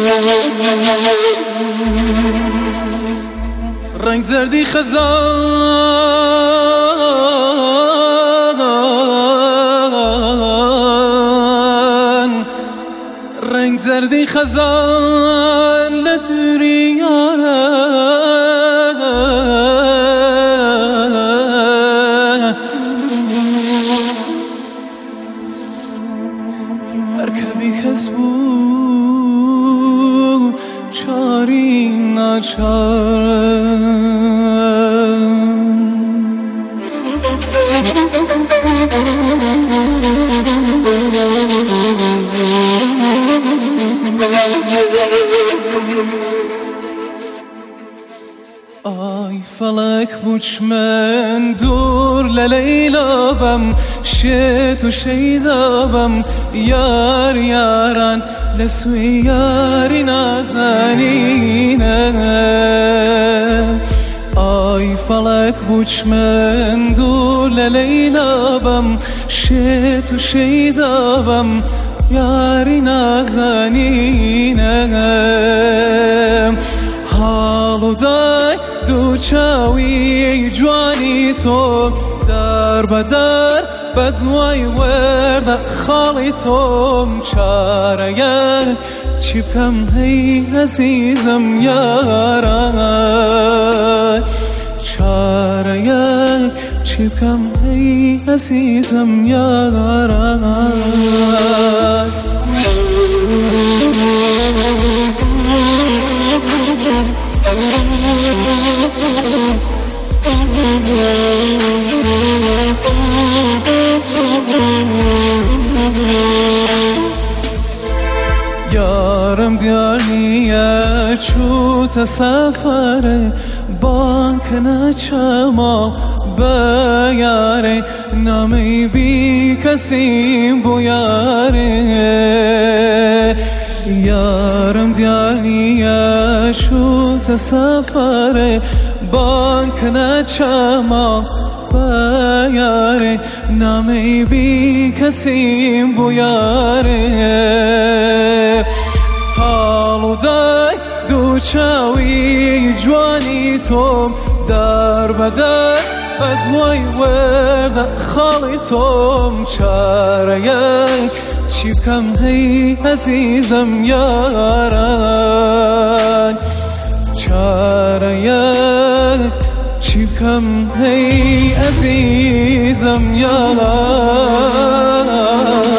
رنگ زردی خزان، رنگ زردی خزان لدوری یاره مرکبی کس بود چاری ناچاره آی فلک بوش من دور للیلا بم شت و شیدا بم یار یاران لسوی یاری نازنینه آی فلک بوش من دور للیلا بم شت و شیدا بم یاری نازنینه حالو دای دو چاوی جوانی تو در بدر بدوای ورد خالی توم چاره یک چی بکم هی عزیزم یاران چاره یک چی بکم هی عزیزم یاران یارم دیار نیه چو تسافره بانک نچما بیاره نامی بی کسی بیاره یارم دیار نیه چو تسافره بانک نچما بیاره نامی بی کسی بیاره حالو دای دو چاوی جوانی توم در بدر بدوای ورد خالی توم چاره یک چی بکم هی عزیزم یاران چاره یک چی بکم هی عزیزم یاران